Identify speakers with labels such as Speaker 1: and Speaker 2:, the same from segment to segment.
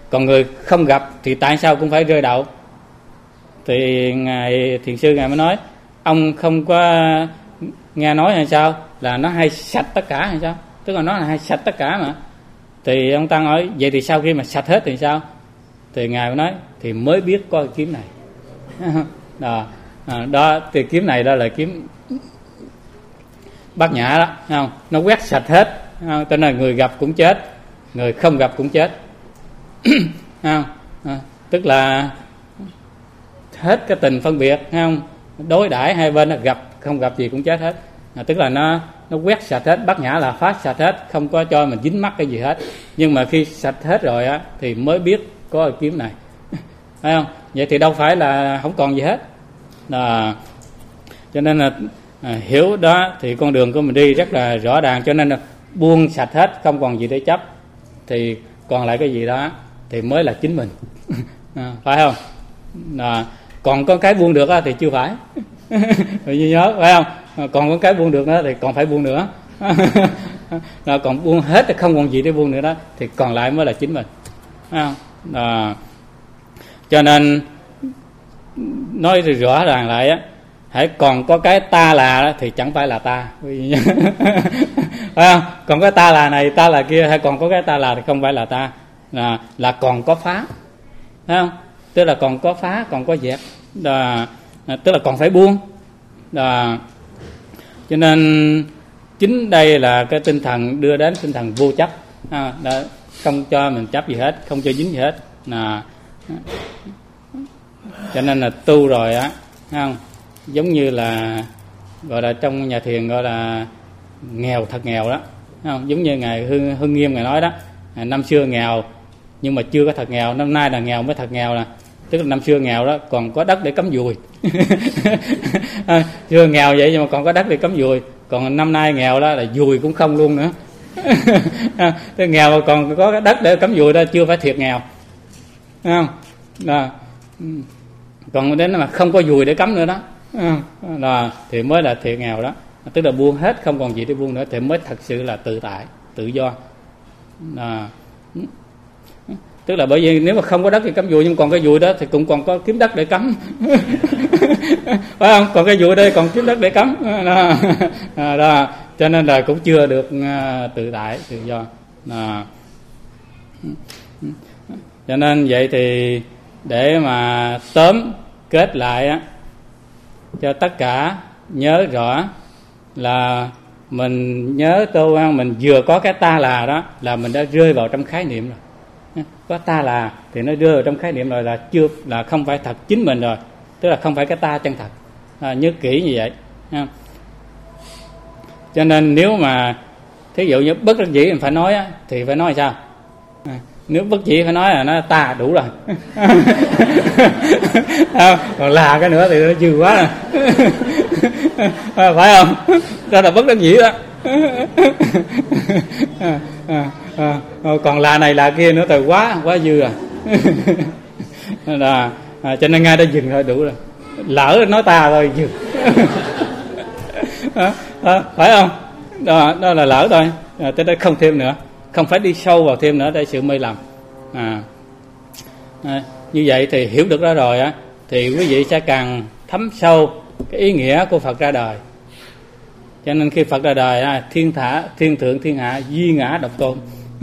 Speaker 1: Còn người không gặp thì tại sao cũng phải rơi đậu? Thì ngài thiền sư ngài mới nói, ông không có nghe nói hay sao là nó hay sạch tất cả hay sao? Tức là nó là hay sạch tất cả mà. Thì ông Tăng hỏi, vậy thì sau khi mà sạch hết thì sao? Thì ngài mới nói, thì mới biết có cái kiếm này. Đó thì kiếm này đó là kiếm Bát Nhã đó, không? Nó quét sạch hết, cho nên người gặp cũng chết, người không gặp cũng chết. Không? Tức là hết cái tình phân biệt, không? Đối đãi hai bên là gặp không gặp gì cũng chết hết. Tức là nó quét sạch hết, Bát Nhã là phát sạch hết, không có cho mình dính mắc cái gì hết. Nhưng mà khi sạch hết rồi á thì mới biết có cái kiếm này. Phải không? Vậy thì đâu phải là không còn gì hết. Cho nên là hiểu đó thì con đường của mình đi rất là rõ ràng. Cho nên là buông sạch hết, không còn gì để chấp, thì còn lại cái gì đó thì mới là chính mình. Phải không? Còn có cái buông được á thì chưa phải. Vì nhớ phải không? Còn có cái buông được đó thì còn phải buông nữa. Còn buông hết thì không còn gì để buông nữa đó, thì còn lại mới là chính mình. Phải không? Cho nên nói thì rõ ràng lại á, hãy còn có cái ta là đó, thì chẳng phải là ta. Phải không? Còn cái ta là này, ta là kia, hay còn có cái ta là thì không phải là ta, là còn có phá. Phải không? Tức là còn có phá, còn có dẹp, tức là còn phải buông. Cho nên chính đây là cái tinh thần đưa đến tinh thần vô chấp, không cho mình chấp gì hết, không cho dính gì hết. Cho nên là tu rồi á, không? Giống như là gọi là trong nhà thiền gọi là nghèo thật nghèo đó, không? Giống như ngài Hưng Nghiêm ngài nói đó, năm xưa nghèo nhưng mà chưa có thật nghèo, năm nay là nghèo mới thật nghèo. Là tức là năm xưa nghèo đó còn có đất để cắm dùi. Chưa nghèo vậy nhưng mà còn có đất để cắm dùi. Còn năm nay nghèo đó là dùi cũng không luôn nữa. Tức nghèo mà còn có cái đất để cắm dùi đó chưa phải thiệt nghèo, không? Còn đến mà không có dùi để cắm nữa đó, thì mới là thiệt nghèo đó. Tức là buông hết, không còn gì để buông nữa thì mới thật sự là tự tại, tự do. Tức là bởi vì nếu mà không có đất thì cắm dùi, nhưng còn cái dùi đó thì cũng còn có kiếm đất để cắm. Phải không? Còn cái dùi đây còn kiếm đất để cắm đó. Cho nên là cũng chưa được tự tại, tự do. Cho nên vậy thì để mà tóm kết lại á, cho tất cả nhớ rõ là mình nhớ tu, mình vừa có cái ta là đó là mình đã rơi vào trong khái niệm rồi. Có ta là thì nó rơi vào trong khái niệm rồi, là chưa, là không phải thật chính mình rồi, tức là không phải cái ta chân thật. Nhớ kỹ như vậy. Cho nên nếu mà thí dụ như bất đắc dĩ mình phải nói á, thì phải nói sao? Nếu bất dĩ phải nói là nó ta đủ rồi. Còn là cái nữa thì nó dư quá rồi. Phải không? Đó là bất đắc dĩ đó. Còn là này là kia nữa thì quá dư rồi. Cho nên ngay đó dừng thôi, đủ rồi. Lỡ nói ta thôi dừng. Phải không? Đó là lỡ thôi. Tới đây không thêm nữa, không phải đi sâu vào thêm nữa để sự mê lầm. Như vậy thì hiểu được đó rồi á, thì quý vị sẽ càng thấm sâu cái ý nghĩa của Phật ra đời. Cho nên khi Phật ra đời, thiên thượng thiên hạ duy ngã độc tôn.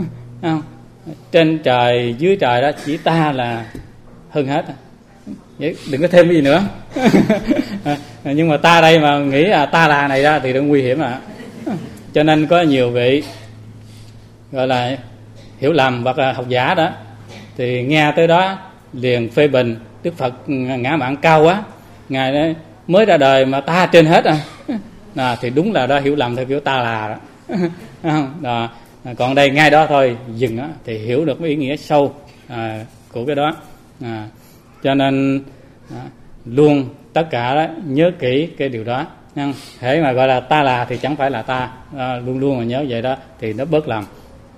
Speaker 1: Trên trời dưới trời đó chỉ ta là hơn hết. Vậy đừng có thêm cái gì nữa. Nhưng mà ta đây mà nghĩ là ta là này ra thì nó nguy hiểm à. Cho nên có nhiều vị gọi là hiểu lầm hoặc là học giả đó, thì nghe tới đó liền phê bình Đức Phật ngã mạn cao quá, ngài đó mới ra đời mà ta trên hết thì đúng là đó hiểu lầm theo kiểu ta là đó. Còn đây ngay đó thôi dừng đó, thì hiểu được cái ý nghĩa sâu của cái đó. Cho nên luôn tất cả đó, nhớ kỹ cái điều đó. Hễ mà gọi là ta là thì chẳng phải là ta, luôn luôn mà nhớ vậy đó thì nó bớt lầm.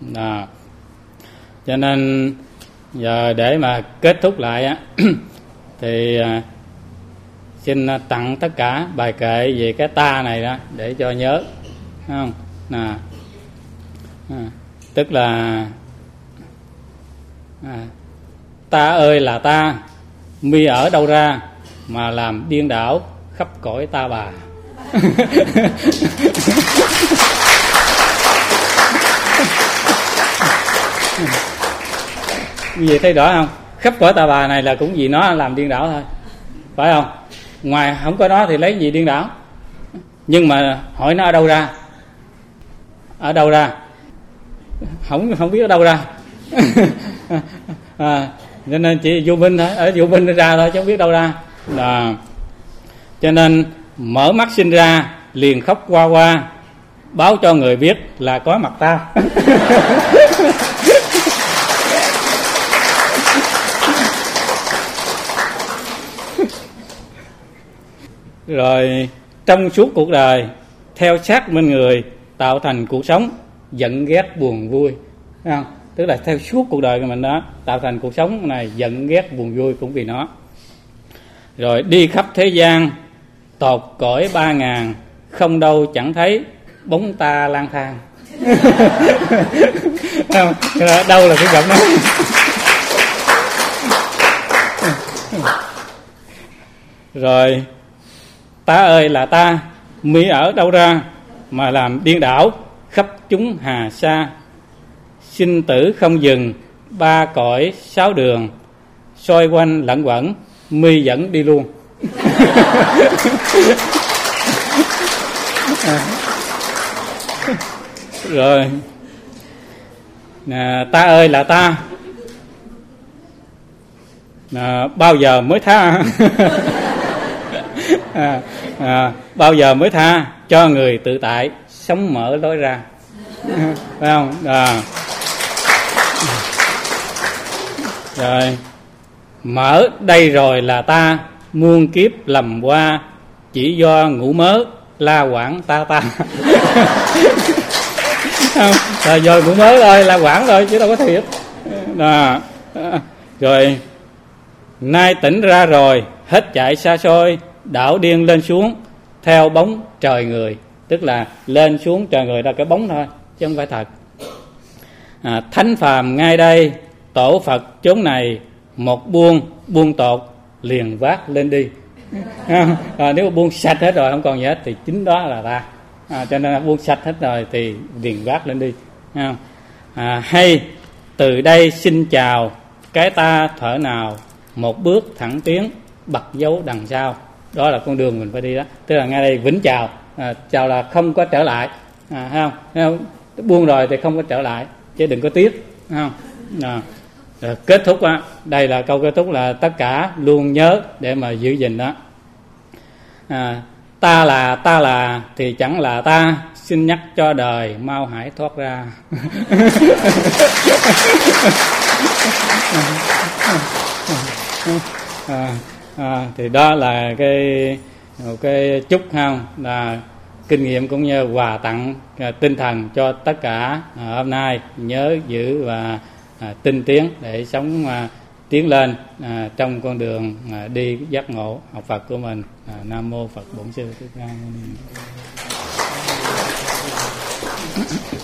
Speaker 1: Cho nên giờ để mà kết thúc lại á, thì xin tặng tất cả bài kệ về cái ta này đó để cho nhớ, không? Tức là Ta ơi là ta, mi ở đâu ra mà làm điên đảo khắp cõi ta bà. Vì thấy rõ không? Khắp cõi ta bà này là cũng vì nó làm điên đảo thôi, phải không? Ngoài không có nó thì lấy gì điên đảo? Nhưng mà hỏi nó ở đâu ra? Ở đâu ra? Không biết ở đâu ra. Cho nên chỉ vô minh thôi, ở vô minh nó ra thôi chứ không biết đâu ra. Cho nên mở mắt sinh ra liền khóc qua qua, báo cho người biết là có mặt ta. Rồi trong suốt cuộc đời theo sát bên người, tạo thành cuộc sống giận ghét buồn vui, thấy không? Tức là theo suốt cuộc đời của mình đó, tạo thành cuộc sống này giận ghét buồn vui cũng vì nó. Rồi đi khắp thế gian tột cõi 3000, không đâu chẳng thấy bóng ta lang thang. Đâu là cái giọng đó. Rồi ta ơi là ta, mi ở đâu ra mà làm điên đảo khắp chúng hà sa. Sinh tử không dừng, 3 cõi 6 đường, xoay quanh lẩn quẩn, mi dẫn đi luôn. Rồi ta ơi là ta, bao giờ mới tha? Bao giờ mới tha cho người tự tại sống mở lối ra, phải không? Rồi mở đây rồi là ta, muôn kiếp lầm qua, chỉ do ngủ mớ la quảng ta. Rồi do ngủ mớ thôi, la quảng thôi chứ đâu có thiệt. Rồi nay tỉnh ra rồi, hết chạy xa xôi, đảo điên lên xuống theo bóng trời người. Tức là lên xuống trời người là cái bóng thôi chứ không phải thật. Thánh phàm ngay đây, tổ Phật chốn này, một buông tột liền vác lên đi. Nếu mà buông sạch hết rồi không còn gì hết thì chính đó là ta. Cho nên là buông sạch hết rồi thì liền vác lên đi. Hay từ đây xin chào cái ta thở nào, một bước thẳng tiến bật dấu đằng sau. Đó là con đường mình phải đi đó. Tức là ngay đây vĩnh chào, chào là không có trở lại, thấy không? Buông rồi thì không có trở lại, chứ đừng có tiếc, thấy không? Rồi kết thúc á, đây là câu kết thúc là tất cả luôn nhớ để mà giữ gìn đó. Ta là thì chẳng là ta, xin nhắc cho đời mau hãy thoát ra. Thì đó là cái chúc không, là kinh nghiệm cũng như quà tặng tinh thần cho tất cả hôm nay nhớ giữ và tinh tiến để sống tiến lên trong con đường đi giác ngộ học Phật của mình. Nam mô Phật Bổn Sư Thích Ca Mâu Ni.